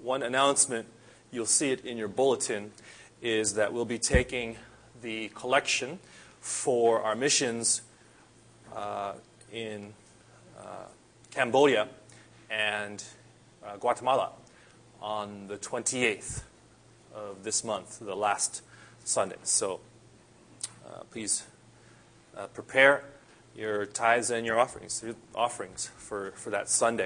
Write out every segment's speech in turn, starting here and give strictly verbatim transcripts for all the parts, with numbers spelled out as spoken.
one announcement, you'll see it in your bulletin, is that we'll be taking the collection for our missions uh, in uh, Cambodia and uh, Guatemala on the twenty-eighth of this month, the last Sunday. So uh, please uh, prepare your tithes and your offerings, your offerings for, for that Sunday.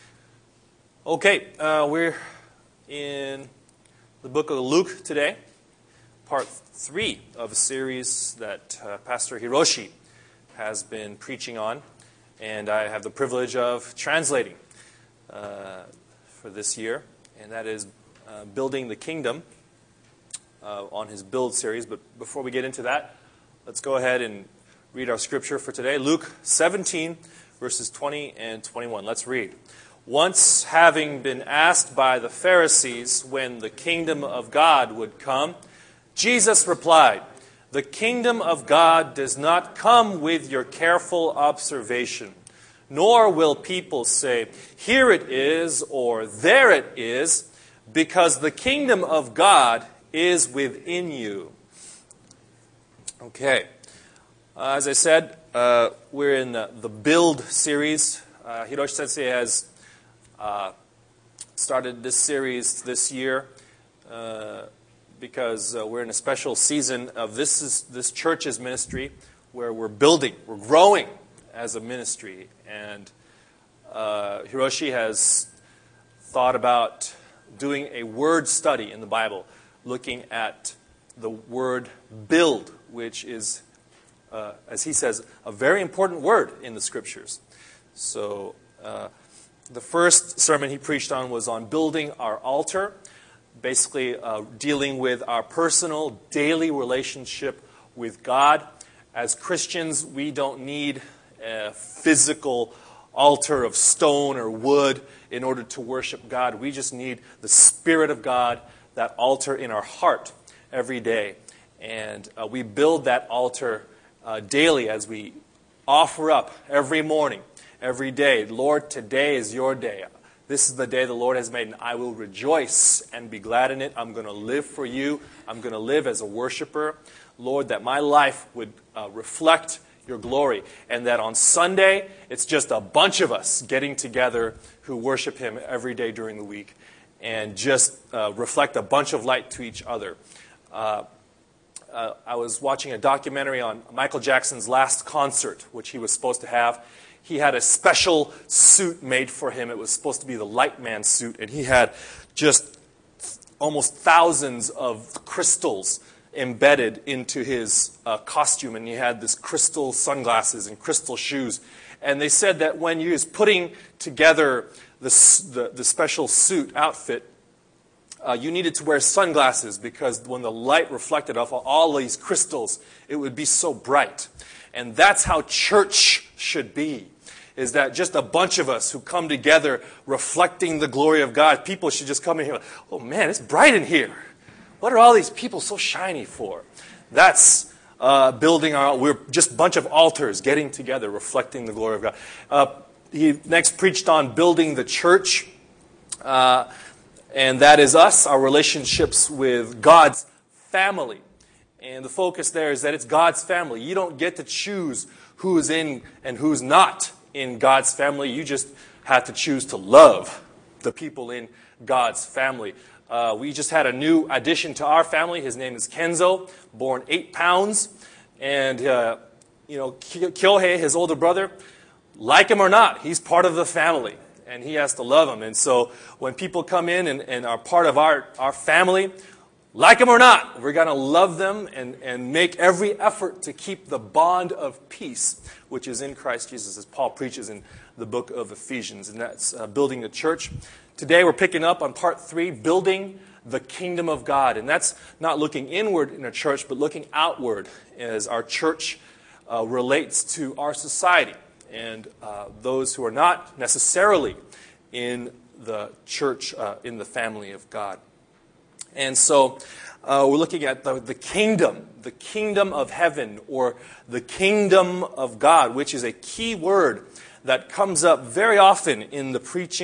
Okay, uh, we're in the book of Luke today, part three of a series that uh, Pastor Hiroshi has been preaching on, and I have the privilege of translating uh, for this year, and that is uh, Building the Kingdom uh, on his Build series. But before we get into that, let's go ahead and read our scripture for today. Luke seventeen, verses twenty and twenty-one. Let's read. Once having been asked by the Pharisees when the kingdom of God would come, Jesus replied, "The kingdom of God does not come with your careful observation, nor will people say, 'Here it is,' or 'There it is,' because the kingdom of God is within you." Okay. Uh, as I said, uh, we're in the, the Build series. Uh, Hiroshi Sensei has uh, started this series this year uh, because uh, we're in a special season of this is this church's ministry where we're building, we're growing as a ministry. And uh, Hiroshi has thought about doing a word study in the Bible, looking at the word build, which is Uh, as he says, a very important word in the Scriptures. So uh, the first sermon he preached on was on building our altar, basically uh, dealing with our personal, daily relationship with God. As Christians, we don't need a physical altar of stone or wood in order to worship God. We just need the Spirit of God, that altar in our heart every day. And uh, we build that altar Uh, daily as we offer up every morning, every day. Lord, today is your day. This is the day the Lord has made, and I will rejoice and be glad in it. I'm going to live for you. I'm going to live as a worshiper. Lord, that my life would uh, reflect your glory, and that on Sunday, it's just a bunch of us getting together who worship him every day during the week and just uh, reflect a bunch of light to each other. Uh, Uh, I was watching a documentary on Michael Jackson's last concert, which he was supposed to have. He had a special suit made for him. It was supposed to be the Lightman suit, and he had just almost thousands of crystals embedded into his uh, costume, and he had this crystal sunglasses and crystal shoes. And they said that when he was putting together the, the, the special suit outfit, Uh, you needed to wear sunglasses because when the light reflected off of all these crystals, it would be so bright. And that's how church should be, is that just a bunch of us who come together reflecting the glory of God. People should just come in here, oh man, it's bright in here. What are all these people so shiny for? That's uh, building our, we're just a bunch of altars getting together, reflecting the glory of God. Uh, he next preached on building the church. Uh, And that is us, our relationships with God's family. And the focus there is that it's God's family. You don't get to choose who's in and who's not in God's family. You just have to choose to love the people in God's family. Uh, we just had a new addition to our family. His name is Kenzo, born eight pounds. And, uh, you know, Kyohei, his older brother, like him or not, he's part of the family. And he has to love them. And so when people come in and, and are part of our, our family, like them or not, we're going to love them and, and make every effort to keep the bond of peace, which is in Christ Jesus, as Paul preaches in the book of Ephesians. And that's uh, building the church. Today we're picking up on part three, building the kingdom of God. And that's not looking inward in a church, but looking outward as our church uh, relates to our society. And uh, those who are not necessarily in the church, uh, in the family of God. And so uh, we're looking at the, the kingdom, the kingdom of heaven, or the kingdom of God, which is a key word that comes up very often in the preaching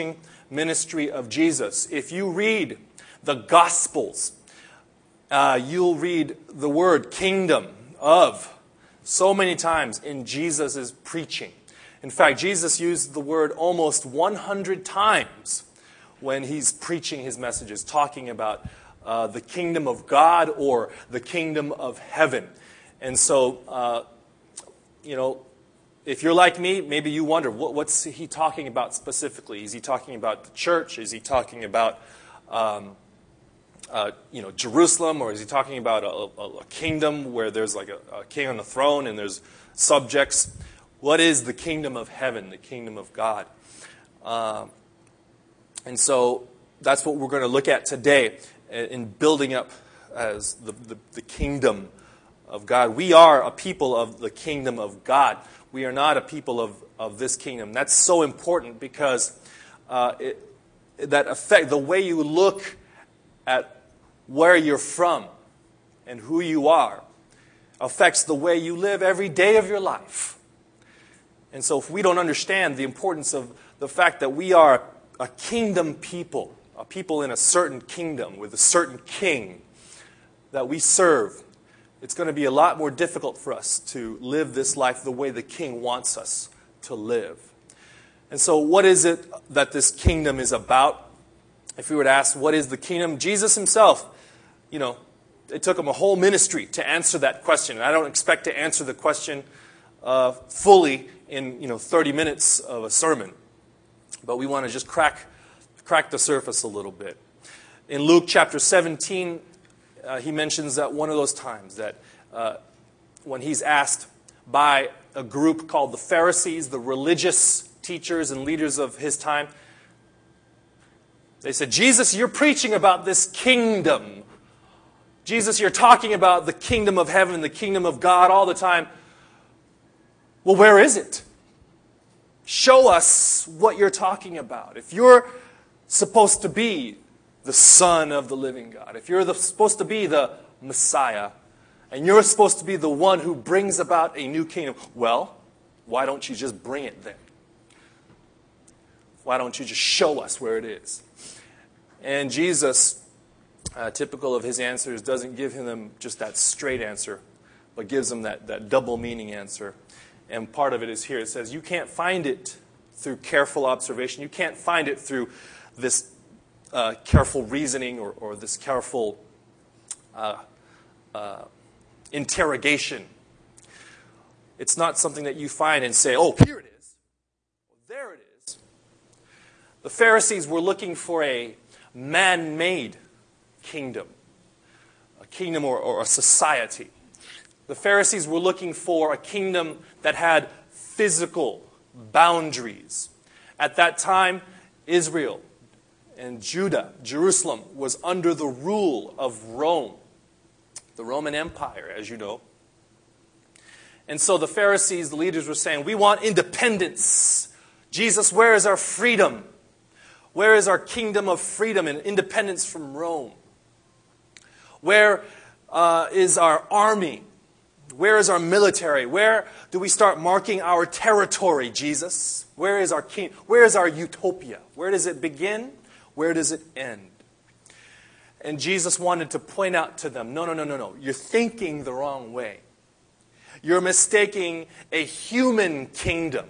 ministry of Jesus. If you read the Gospels, uh, you'll read the word kingdom of so many times in Jesus' preaching. In fact, Jesus used the word almost one hundred times when he's preaching his messages, talking about uh, the kingdom of God or the kingdom of heaven. And so, uh, you know, if you're like me, maybe you wonder, what, what's he talking about specifically? Is he talking about the church? Is he talking about, um, uh, you know, Jerusalem? Or is he talking about a, a, a kingdom where there's like a, a king on the throne and there's subjects? What is the kingdom of heaven, the kingdom of God? Um, and so that's what we're going to look at today in building up as the, the, the kingdom of God. We are a people of the kingdom of God. We are not a people of, of this kingdom. That's so important because uh, it, that affect the way you look at where you're from and who you are affects the way you live every day of your life. And so if we don't understand the importance of the fact that we are a kingdom people, a people in a certain kingdom with a certain king that we serve, it's going to be a lot more difficult for us to live this life the way the king wants us to live. And so what is it that this kingdom is about? If we were to ask, what is the kingdom? Jesus himself, you know, it took him a whole ministry to answer that question. And I don't expect to answer the question uh, fully in, you know, thirty minutes of a sermon. But we want to just crack, crack the surface a little bit. In Luke chapter seventeen, Uh, he mentions that one of those times that uh, when he's asked by a group called the Pharisees, the religious teachers and leaders of his time, they said, Jesus, you're preaching about this kingdom. Jesus, you're talking about the kingdom of heaven, the kingdom of God all the time. Well, where is it? Show us what you're talking about. If you're supposed to be the Son of the living God, if you're the, supposed to be the Messiah, and you're supposed to be the one who brings about a new kingdom, well, why don't you just bring it then? Why don't you just show us where it is? And Jesus, uh, typical of his answers, doesn't give them just that straight answer, but gives them that, that double meaning answer. And part of it is here. It says, you can't find it through careful observation. You can't find it through this Uh, careful reasoning or, or this careful uh, uh, interrogation. It's not something that you find and say, oh, here it is. Well, there it is. The Pharisees were looking for a man-made kingdom, a kingdom or, or a society. The Pharisees were looking for a kingdom that had physical boundaries. At that time, Israel and Judah, Jerusalem, was under the rule of Rome, the Roman Empire, as you know. And so the Pharisees, the leaders, were saying, we want independence. Jesus, where is our freedom? Where is our kingdom of freedom and independence from Rome? Where uh, is our army? Where is our military? Where do we start marking our territory, Jesus? Where is our king? Where is our utopia? Where does it begin? Where does it end? And Jesus wanted to point out to them, no, no, no, no, no. You're thinking the wrong way. You're mistaking a human kingdom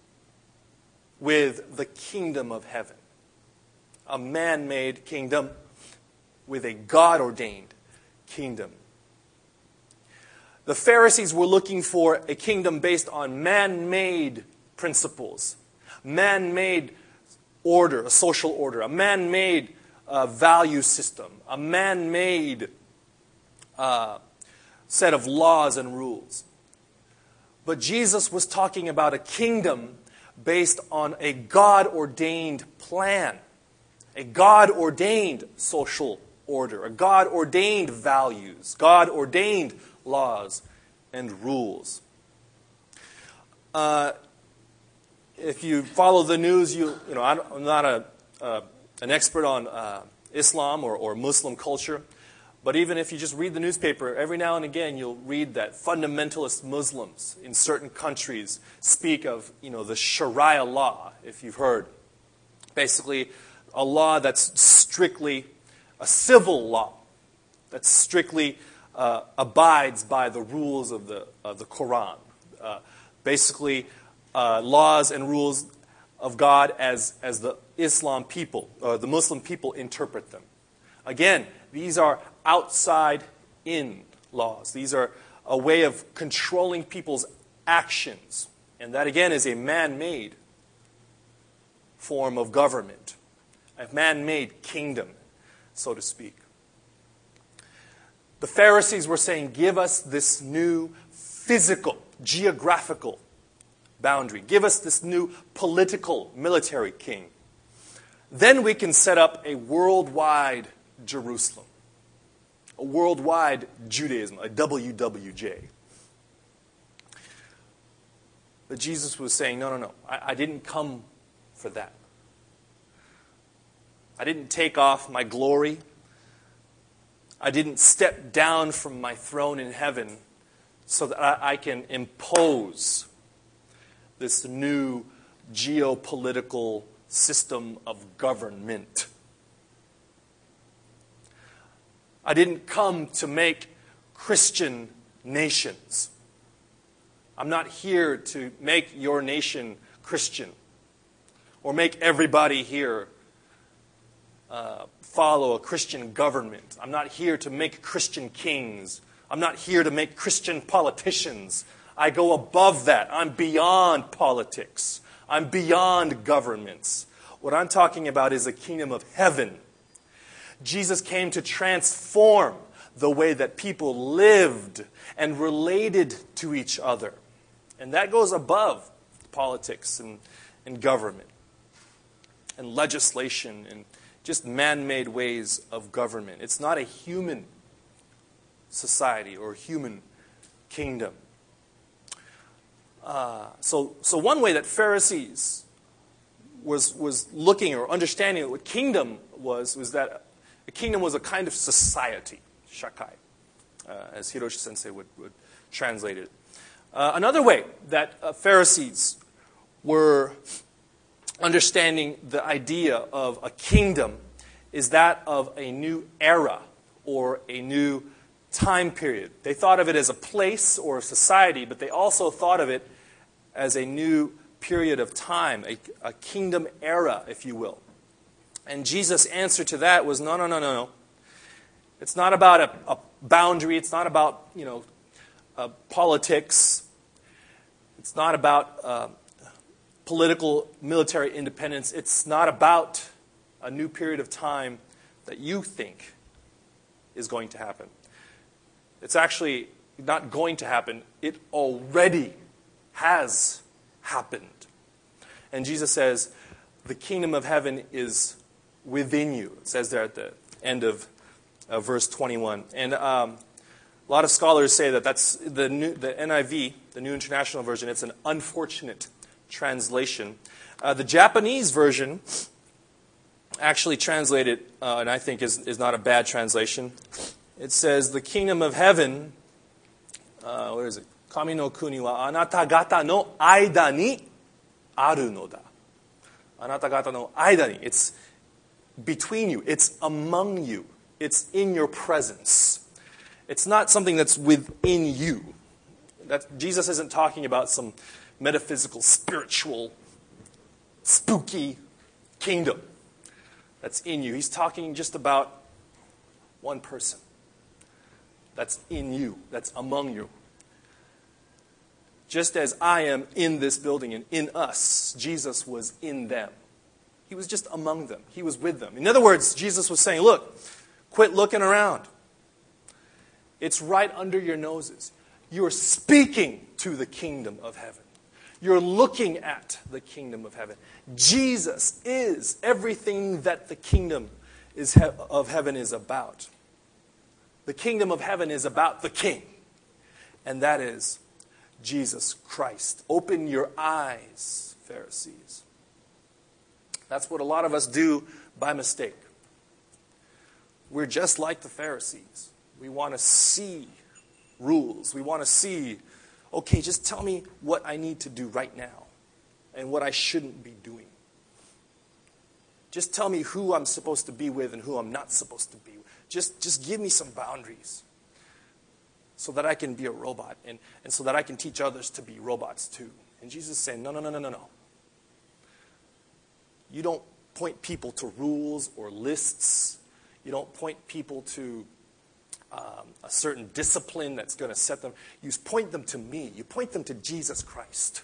with the kingdom of heaven. A man-made kingdom with a God-ordained kingdom. The Pharisees were looking for a kingdom based on man-made principles, man-made order, a social order, a man-made uh, value system, a man-made uh, set of laws and rules. But Jesus was talking about a kingdom based on a God-ordained plan, a God-ordained social order, a God-ordained values, God-ordained laws and rules. Uh, If you follow the news, you you know I'm not a uh, an expert on uh, Islam or, or Muslim culture, but even if you just read the newspaper, every now and again you'll read that fundamentalist Muslims in certain countries speak of you know the Sharia law. If you've heard, basically a law that's strictly a civil law, that strictly uh, abides by the rules of the, of the Quran. Uh, basically, uh, laws and rules of God as, as the Islam people, or the Muslim people interpret them. Again, these are outside-in laws. These are a way of controlling people's actions. And that, again, is a man-made form of government, a man-made kingdom, so to speak. The Pharisees were saying, give us this new physical, geographical boundary. Give us this new political, military king. Then we can set up a worldwide Jerusalem, a worldwide Judaism, a W W J. But Jesus was saying, no, no, no, I, I didn't come for that. I didn't take off my glory. I didn't step down from my throne in heaven so that I, I can impose this new geopolitical system of government. I didn't come to make Christian nations. I'm not here to make your nation Christian or make everybody here uh, follow a Christian government. I'm not here to make Christian kings. I'm not here to make Christian politicians. I go above that. I'm beyond politics. I'm beyond governments. What I'm talking about is a kingdom of heaven. Jesus came to transform the way that people lived and related to each other. And that goes above politics and, and government and legislation and just man-made ways of government. It's not a human society or human kingdom. Uh, so, so one way that Pharisees was was looking or understanding what kingdom was was that a kingdom was a kind of society, shakai, uh, as Hiroshi Sensei would, would translate it. Uh, another way that uh, Pharisees were understanding the idea of a kingdom is that of a new era or a new time period. They thought of it as a place or a society, but they also thought of it as a new period of time, a, a kingdom era, if you will. And Jesus' answer to that was, no, no, no, no, no. It's not about a, a boundary. It's not about, you know, uh, politics. It's not about uh, political, military independence. It's not about a new period of time that you think is going to happen. It's actually not going to happen. It already has happened. And Jesus says, the kingdom of heaven is within you. It says there at the end of uh, verse twenty-one. And um, a lot of scholars say that that's the, new, the N I V, the New International Version. It's an unfortunate translation. Uh, the Japanese version actually translated, uh, and I think is, is not a bad translation. It says, the kingdom of heaven, uh, what is it? Kami no kuni wa anata gata no aida ni aru no da. Anata gata no aida ni. It's between you. It's among you. It's in your presence. It's not something that's within you. That, Jesus isn't talking about some metaphysical, spiritual, spooky kingdom that's in you. He's talking just about one person that's in you, that's among you. Just as I am in this building and in us, Jesus was in them. He was just among them. He was with them. In other words, Jesus was saying, look, quit looking around. It's right under your noses. You're speaking to the kingdom of heaven. You're looking at the kingdom of heaven. Jesus is everything that the kingdom is he- of heaven is about. The kingdom of heaven is about the king. And that is Jesus Christ. Open your eyes, Pharisees. That's what a lot of us do by mistake. We're just like the Pharisees. We want to see rules. We want to see, okay, just tell me what I need to do right now and what I shouldn't be doing. Just tell me who I'm supposed to be with and who I'm not supposed to be with. Just, just give me some boundaries so that I can be a robot and, and so that I can teach others to be robots too. And Jesus is saying, no, no, no, no, no, no. You don't point people to rules or lists. You don't point people to um, a certain discipline that's going to set them. You point them to me. You point them to Jesus Christ.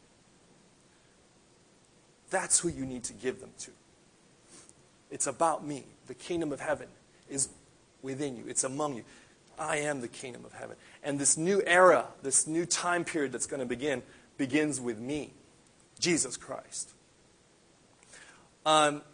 That's who you need to give them to. It's about me. The kingdom of heaven is within you. It's among you. I am the kingdom of heaven. And this new era, this new time period that's going to begin, begins with me, Jesus Christ. Um,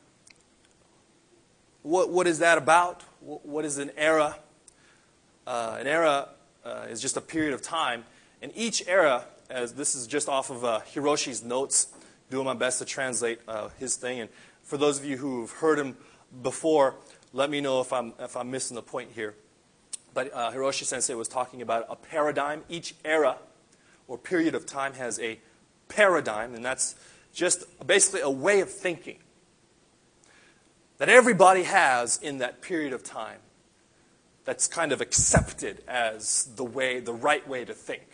what, what is that about? What, what is an era? Uh, an era uh, is just a period of time. And each era, as this is just off of uh, Hiroshi's notes, doing my best to translate uh, his thing. And for those of you who've heard him before, let me know if I'm if I'm missing the point here. But uh, Hiroshi Sensei was talking about a paradigm. Each era or period of time has a paradigm, and that's just basically a way of thinking that everybody has in that period of time that's kind of accepted as the way, the right way to think.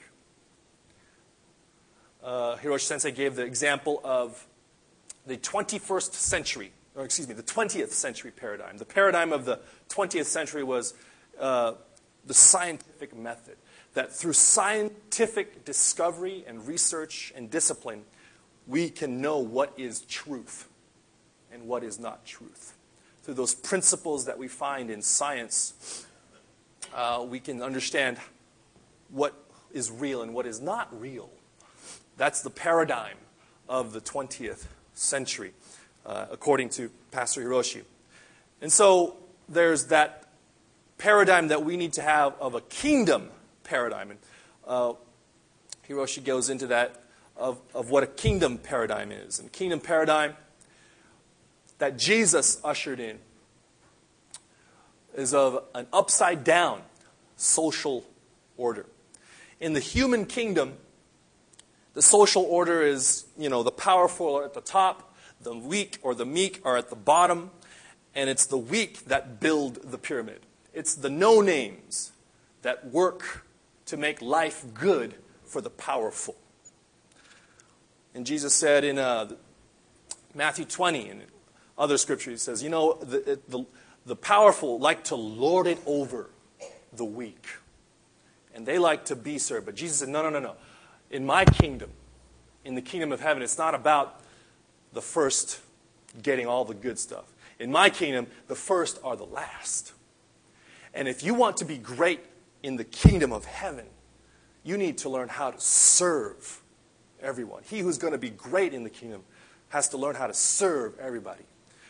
Uh, Hiroshi Sensei gave the example of the twenty-first century, or excuse me, the twentieth century paradigm. The paradigm of the twentieth century was uh, the scientific method. That through scientific discovery and research and discipline, we can know what is truth and what is not truth. Through those principles that we find in science, uh, we can understand what is real and what is not real. That's the paradigm of the twentieth century, uh, according to Pastor Hiroshi. And so there's that paradigm that we need to have of a kingdom paradigm. And uh, Hiroshi goes into that of, of what a kingdom paradigm is. And kingdom paradigm that Jesus ushered in is of an upside-down social order. In the human kingdom, the social order is, you know, the powerful are at the top, the weak or the meek are at the bottom, and it's the weak that build the pyramid. It's the no-names that work to make life good for the powerful. And Jesus said in uh, Matthew twenty and other scriptures, he says, you know, the, the, the powerful like to lord it over the weak. And they like to be served. But Jesus said, no, no, no, no. In my kingdom, in the kingdom of heaven, it's not about the first getting all the good stuff. In my kingdom, the first are the last. And if you want to be great in the kingdom of heaven, you need to learn how to serve everyone. He who's going to be great in the kingdom has to learn how to serve everybody.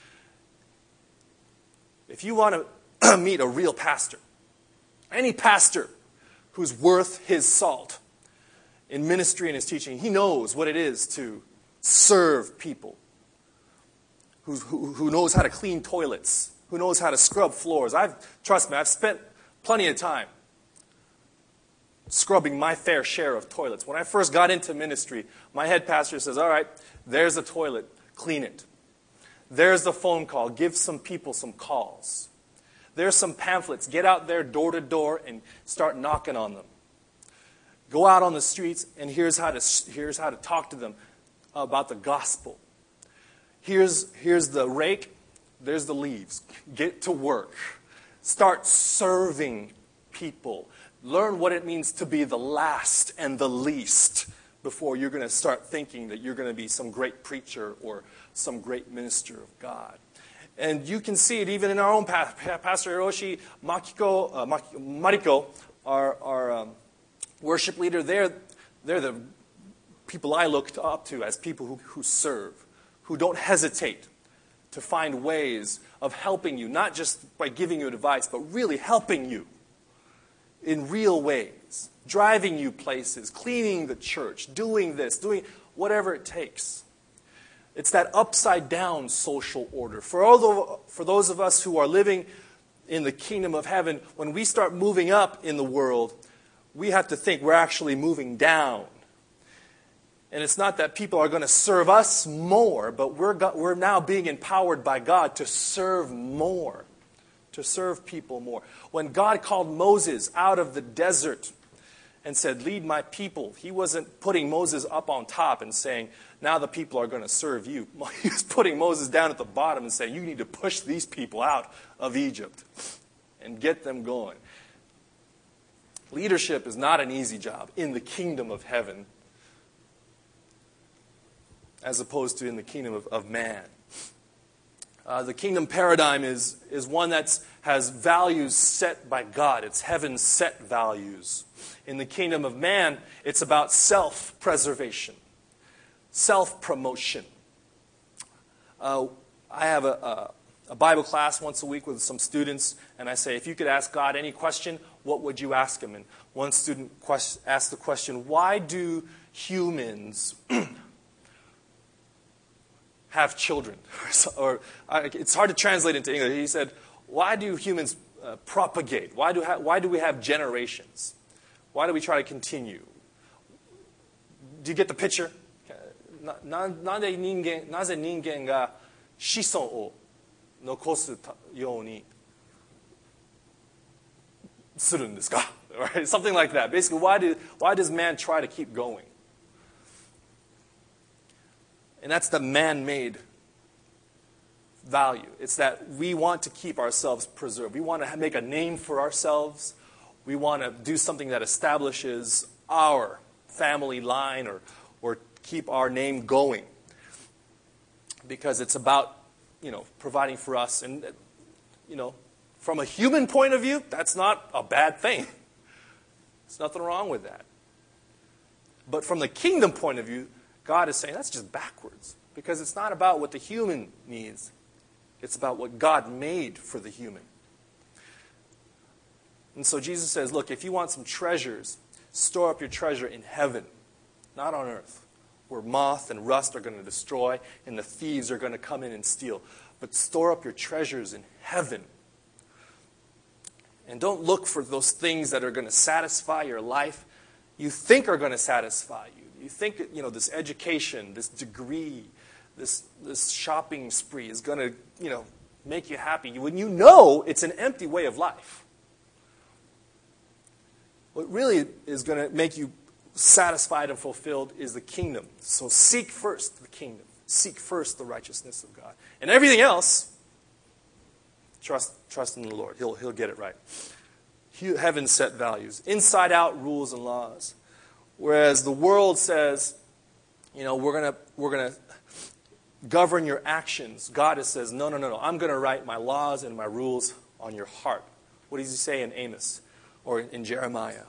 If you want to meet a real pastor, any pastor who's worth his salt in ministry and his teaching, he knows what it is to serve people, who, who, who knows how to clean toilets, who knows how to scrub floors. I've, trust me, I've spent plenty of time scrubbing my fair share of toilets. When I first got into ministry, my head pastor says, all right, there's a toilet, clean it. There's the phone call, give some people some calls. There's some pamphlets, get out there door to door and start knocking on them. Go out on the streets, and here's how to here's how to talk to them about the gospel. Here's, here's the rake, there's the leaves. Get to work. Start serving people. Learn what it means to be the last and the least before you're going to start thinking that you're going to be some great preacher or some great minister of God. And you can see it even in our own path. Pastor Hiroshi, Makiko, uh, Mariko, our, our um, worship leader, they're, they're the people I looked up to as people who, who serve, who don't hesitate to find ways of helping you, not just by giving you advice, but really helping you in real ways, driving you places, cleaning the church, doing this, doing whatever it takes. It's that upside-down social order. For, all the, for those of us who are living in the kingdom of heaven, when we start moving up in the world, we have to think we're actually moving down. And it's not that people are going to serve us more, but we're, go- we're now being empowered by God to serve more, to serve people more. When God called Moses out of the desert and said, lead my people, he wasn't putting Moses up on top and saying, now the people are going to serve you. He was putting Moses down at the bottom and saying, you need to push these people out of Egypt and get them going. Leadership is not an easy job in the kingdom of heaven, as opposed to in the kingdom of, of man. Uh, the kingdom paradigm is, is one that has values set by God. It's heaven's set values. In the kingdom of man, it's about self-preservation, self-promotion. Uh, I have a, a, a Bible class once a week with some students, and I say, if you could ask God any question, what would you ask him? And one student quest- asked the question, why do humans have children? Or uh, it's hard to translate into English. He said, why do humans uh, propagate? Why do, ha- why do we have generations? Why do we try to continue? Do you get the picture? な, な, なぜ人間、なぜ人間が子孫を残すようにするんですか? Right? Something like that. Basically, why, do, why does man try to keep going? And that's the man-made value. It's that we want to keep ourselves preserved. We want to make a name for ourselves. We want to do something that establishes our family line or, or keep our name going. Because it's about, you know, providing for us. And, you know, from a human point of view, that's not a bad thing. There's nothing wrong with that. But from the kingdom point of view, God is saying that's just backwards. Because it's not about what the human needs. It's about what God made for the human. And so Jesus says, look, if you want some treasures, store up your treasure in heaven, not on earth, where moth and rust are going to destroy and the thieves are going to come in and steal. But store up your treasures in heaven. And don't look for those things that are going to satisfy your life. You think are going to satisfy you. You think, you know, this education, this degree, this this shopping spree is going to, you know, make you happy. When you know it's an empty way of life. What really is going to make you satisfied and fulfilled is the kingdom. So seek first the kingdom. Seek first the righteousness of God. And everything else, trust trust in the Lord. He'll, he'll get it right. Heaven set values. Inside out rules and laws. Whereas the world says, you know, we're going to we're going to govern your actions. God says, no, no, no, no. I'm going to write my laws and my rules on your heart. What does he say in Amos or in Jeremiah?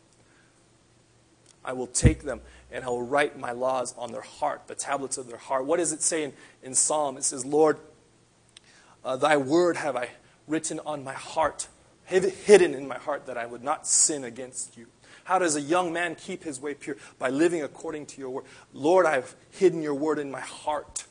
I will take them and I will write my laws on their heart, the tablets of their heart. What does it say in, in Psalm? It says, Lord, uh, thy word have I written on my heart, hidden in my heart, that I would not sin against you. How does a young man keep his way pure? By living according to your word. Lord, I have hidden your word in my heart.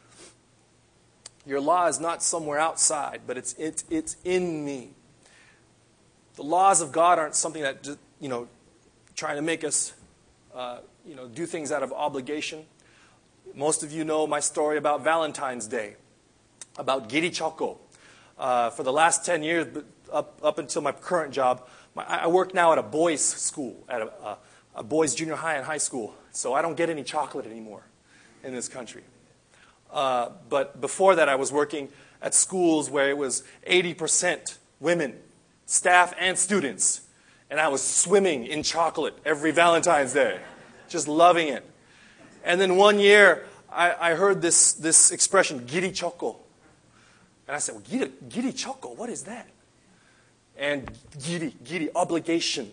Your law is not somewhere outside, but it's, it's, it's in me. The laws of God aren't something that, just, you know, trying to make us, uh, you know, do things out of obligation. Most of you know my story about Valentine's Day, about Giri Choko. Uh, for the last ten years, up, up until my current job, my, I work now at a boys' school, at a, a, a boys' junior high and high school. So I don't get any chocolate anymore in this country. Uh, but before that, I was working at schools where it was eighty percent women, staff and students. And I was swimming in chocolate every Valentine's Day, just loving it. And then one year, I, I heard this, this expression, Giri Choko. And I said, well, Giri, Giri Choko, what is that? And Giri, Giri, obligation.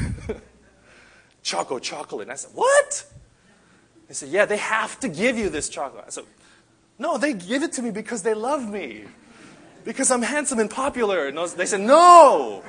Choco, chocolate. And I said, what? They said, yeah, they have to give you this chocolate. I said, no, they give it to me because they love me. Because I'm handsome and popular. And they said, no.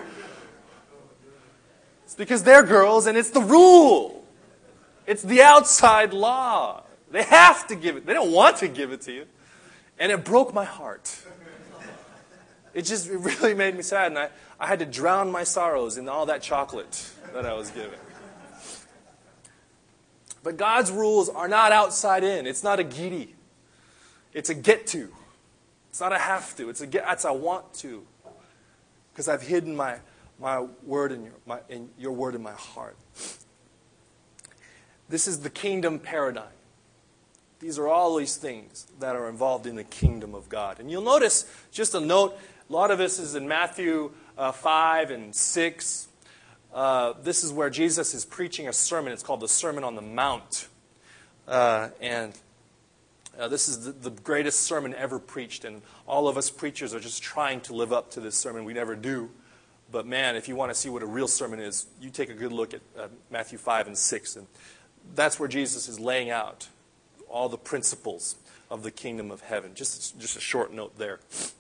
It's because they're girls and it's the rule. It's the outside law. They have to give it. They don't want to give it to you. And it broke my heart. It just it really made me sad. And I, I had to drown my sorrows in all that chocolate that I was given. But God's rules are not outside in. It's not a giri. It's a get to. It's not a have to. It's a get. It's a want to. Because I've hidden my, my word in your, my, in your word in my heart. This is the kingdom paradigm. These are all these things that are involved in the kingdom of God. And you'll notice, just a note, a lot of this is in Matthew uh, five and six. Uh, this is where Jesus is preaching a sermon. It's called the Sermon on the Mount. Uh, and uh, this is the, the greatest sermon ever preached. And all of us preachers are just trying to live up to this sermon. We never do. But man, if you want to see what a real sermon is, you take a good look at uh, Matthew five and six. And that's where Jesus is laying out all the principles of the kingdom of heaven. Just, just a short note there.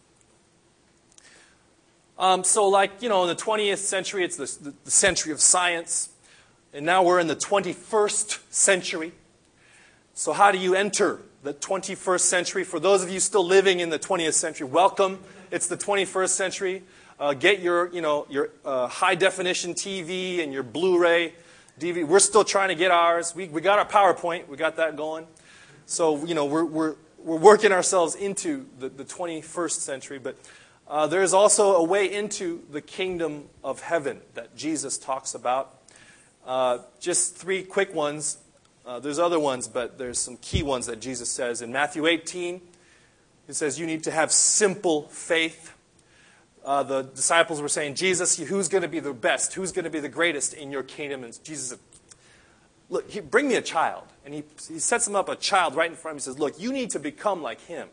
Um, so like, you know, in the twentieth century, it's the, the, the century of science. And now we're in the twenty-first century. So how do you enter the twenty-first century? For those of you still living in the twentieth century, welcome. It's the twenty-first century. Uh, get your, you know, your uh, high-definition T V and your Blu-ray D V D. We're still trying to get ours. We, we got our PowerPoint. We got that going. So, you know, we're, we're, we're working ourselves into the, the twenty-first century. But uh, there's also a way into the kingdom of heaven that Jesus talks about. Uh, just three quick ones. Uh, there's other ones, but there's some key ones that Jesus says. In Matthew eighteen, he says you need to have simple faith. Uh, the disciples were saying, Jesus, who's going to be the best? Who's going to be the greatest in your kingdom? And Jesus said, look, he, bring me a child. And he, he sets him up a child right in front of him. He says, look, you need to become like him.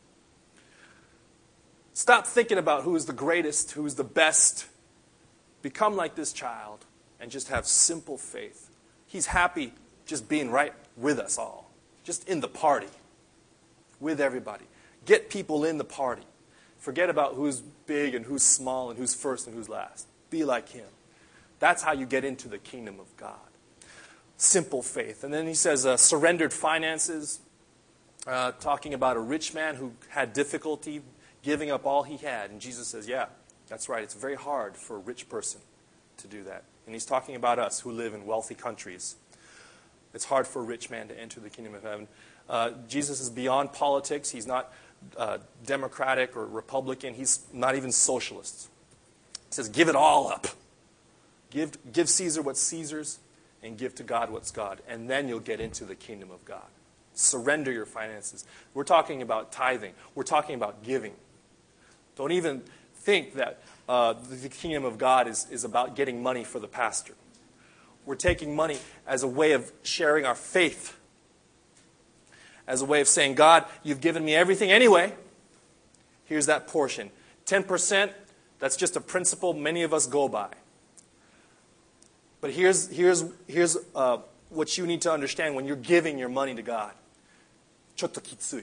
Stop thinking about who is the greatest, who is the best. Become like this child and just have simple faith. He's happy just being right with us all. Just in the party. With everybody. Get people in the party. Forget about who's big and who's small and who's first and who's last. Be like him. That's how you get into the kingdom of God. Simple faith. And then he says uh, surrendered finances, uh, talking about a rich man who had difficulty giving up all he had. And Jesus says, yeah, that's right. It's very hard for a rich person to do that. And he's talking about us who live in wealthy countries. It's hard for a rich man to enter the kingdom of heaven. Uh, Jesus is beyond politics. He's not uh, Democratic or Republican. He's not even socialist. He says, give it all up. Give, give Caesar what's Caesar's and give to God what's God. And then you'll get into the kingdom of God. Surrender your finances. We're talking about tithing. We're talking about giving. Don't even think that uh, the kingdom of God is, is about getting money for the pastor. We're taking money as a way of sharing our faith. As a way of saying, God, you've given me everything anyway. Here's that portion. ten percent, that's just a principle many of us go by. But here's, here's, here's uh, what you need to understand when you're giving your money to God. ちょっときつい。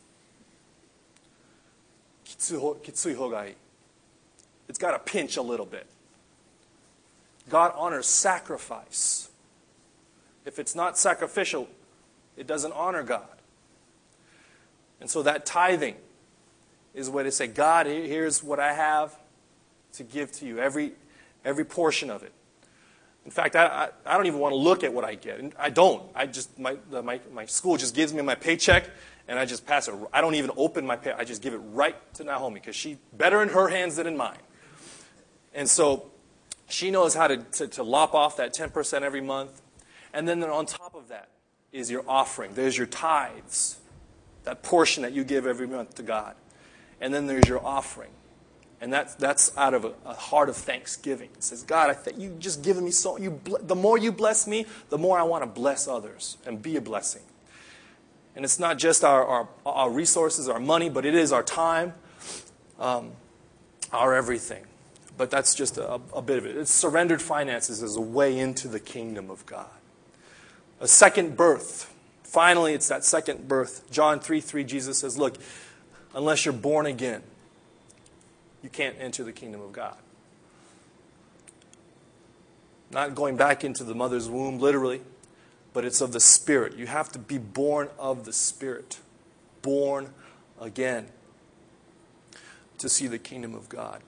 きついほ、きつい方がいい。It's got to pinch a little bit. God honors sacrifice. If it's not sacrificial, it doesn't honor God. And so that tithing is a way to say, God, here's what I have to give to you, every, every portion of it. In fact, I, I, I don't even want to look at what I get. And I don't. I just my, the, my my school just gives me my paycheck, and I just pass it. I don't even open my pay. I just give it right to Naomi because she better in her hands than in mine. And so she knows how to, to, to lop off that ten percent every month. And then on top of that is your offering. There's your tithes, that portion that you give every month to God. And then there's your offering. And that's, that's out of a, a heart of thanksgiving. It says, God, I th- you've just given me so... You ble- the more you bless me, the more I want to bless others and be a blessing. And it's not just our, our, our resources, our money, but it is our time, um, our everything. But that's just a, a bit of it. It's surrendered finances as a way into the kingdom of God. A second birth. Finally, it's that second birth. John three three, Jesus says, look, unless you're born again, you can't enter the kingdom of God. Not going back into the mother's womb, literally, but it's of the Spirit. You have to be born of the Spirit. Born again to see the kingdom of God.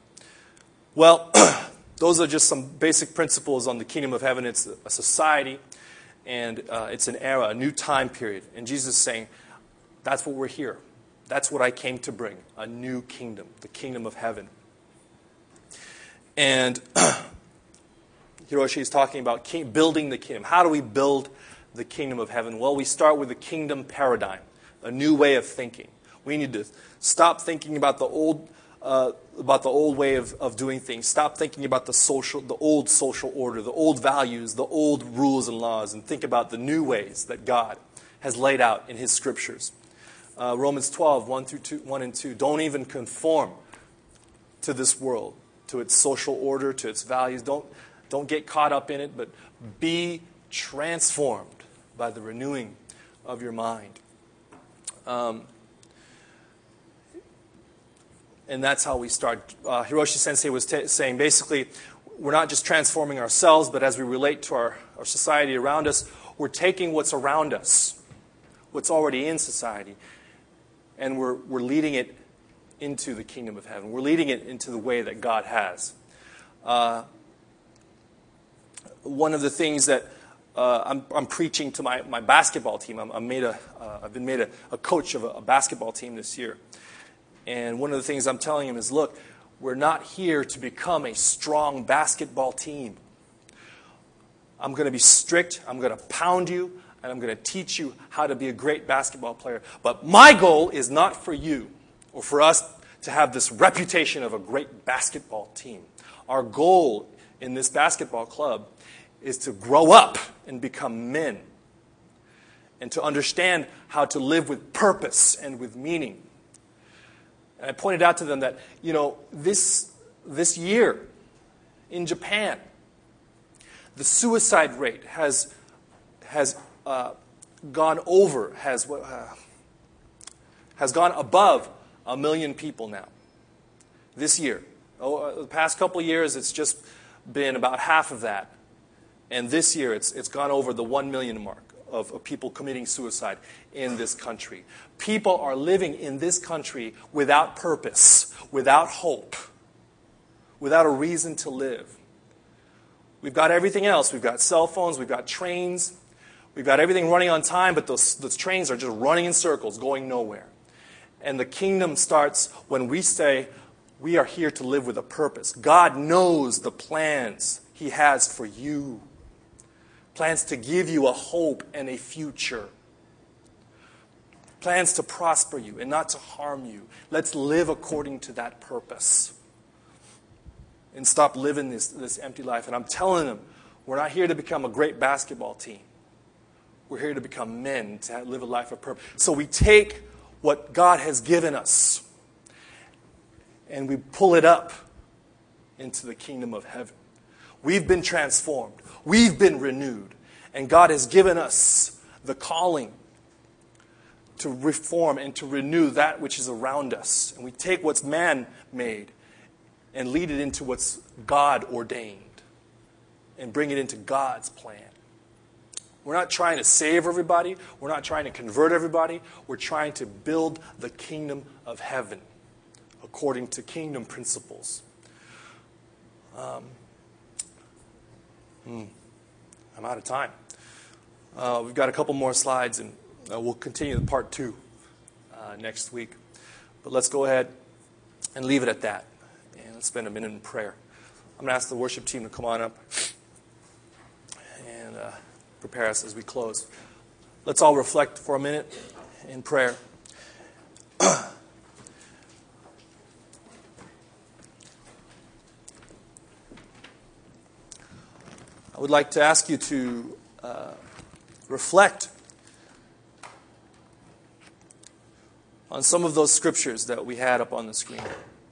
Well, those are just some basic principles on the kingdom of heaven. It's a society. And uh, it's an era, a new time period. And Jesus is saying, that's what we're here. That's what I came to bring, a new kingdom, the kingdom of heaven. And Hiroshi is talking about king, building the kingdom. How do we build the kingdom of heaven? Well, we start with the kingdom paradigm, a new way of thinking. We need to stop thinking about the old, uh, about the old way of, of doing things. Stop thinking about the social, the old social order, the old values, the old rules and laws, and think about the new ways that God has laid out in His scriptures. Uh, Romans twelve, one through two, one and two. Don't even conform to this world, to its social order, to its values. Don't, don't get caught up in it, but be transformed by the renewing of your mind. Um, and that's how we start. Uh, Hiroshi Sensei was t- saying, basically, we're not just transforming ourselves, but as we relate to our, our society around us, we're taking what's around us, what's already in society, and we're, we're leading it into the kingdom of heaven. We're leading it into the way that God has. Uh, one of the things that uh, I'm, I'm preaching to my, my basketball team, I'm, I'm made a, uh, I've been made a, a coach of a, a basketball team this year. And one of the things I'm telling them is, look, we're not here to become a strong basketball team. I'm going to be strict, I'm going to pound you, and I'm going to teach you how to be a great basketball player. But my goal is not for you or for us to have this reputation of a great basketball team. Our goal in this basketball club is to grow up and become men and to understand how to live with purpose and with meaning. And I pointed out to them that, you know, this, this year in Japan, the suicide rate has, has uh, gone over, has, uh, has gone above a million people now. This year. Oh, the past couple of years, it's just been about half of that. And this year, it's, it's gone over the one million mark of, of people committing suicide in this country. People are living in this country without purpose, without hope, without a reason to live. We've got everything else. We've got cell phones. We've got trains. We've got everything running on time, but those, those trains are just running in circles, going nowhere. And the kingdom starts when we say, we are here to live with a purpose. God knows the plans He has for you. Plans to give you a hope and a future. Plans to prosper you and not to harm you. Let's live according to that purpose. And stop living this, this empty life. And I'm telling them, we're not here to become a great basketball team. We're here to become men, to live a life of purpose. So we take what God has given us and we pull it up into the kingdom of heaven. We've been transformed. We've been renewed. And God has given us the calling to reform and to renew that which is around us. And we take what's man-made and lead it into what's God-ordained and bring it into God's plan. We're not trying to save everybody. We're not trying to convert everybody. We're trying to build the kingdom of heaven according to kingdom principles. Um, hmm, I'm out of time. Uh, we've got a couple more slides, and uh, we'll continue the part two uh, next week. But let's go ahead and leave it at that. And let's spend a minute in prayer. I'm going to ask the worship team to come on up and uh, prepare us as we close. Let's all reflect for a minute in prayer. I would like to ask you to uh, reflect on some of those scriptures that we had up on the screen.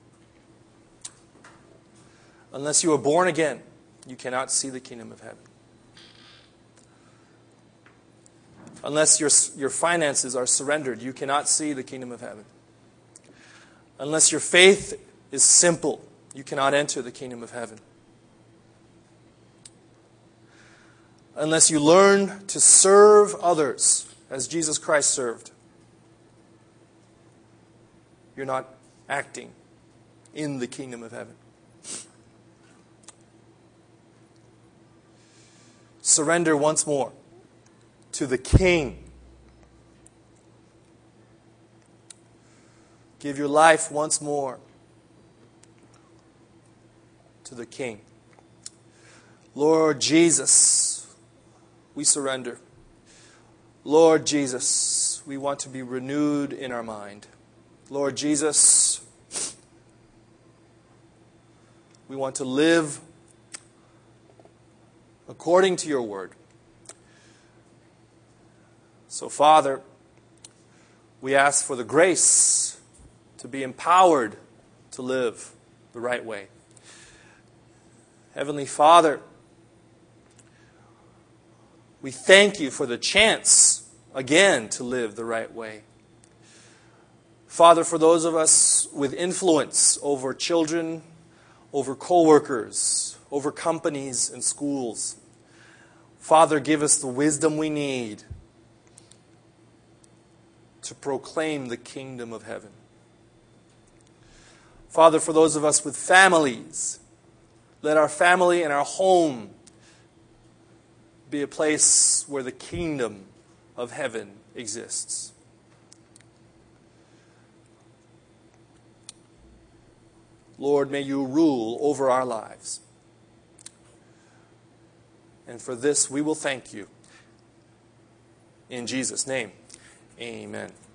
Unless you are born again, you cannot see the kingdom of heaven. Unless your, your finances are surrendered, you cannot see the kingdom of heaven. Unless your faith is simple, you cannot enter the kingdom of heaven. Unless you learn to serve others as Jesus Christ served, you're not acting in the kingdom of heaven. Surrender once more to the King. Give your life once more to the King. Lord Jesus, we surrender. Lord Jesus, we want to be renewed in our mind. Lord Jesus, we want to live according to your word. So, Father, we ask for the grace to be empowered to live the right way. Heavenly Father, we thank you for the chance again to live the right way. Father, for those of us with influence over children, over co-workers, over companies and schools, Father, give us the wisdom we need to proclaim the kingdom of heaven. Father, for those of us with families, let our family and our home be a place where the kingdom of heaven exists. Lord, may you rule over our lives. And for this we will thank you. In Jesus' name, amen.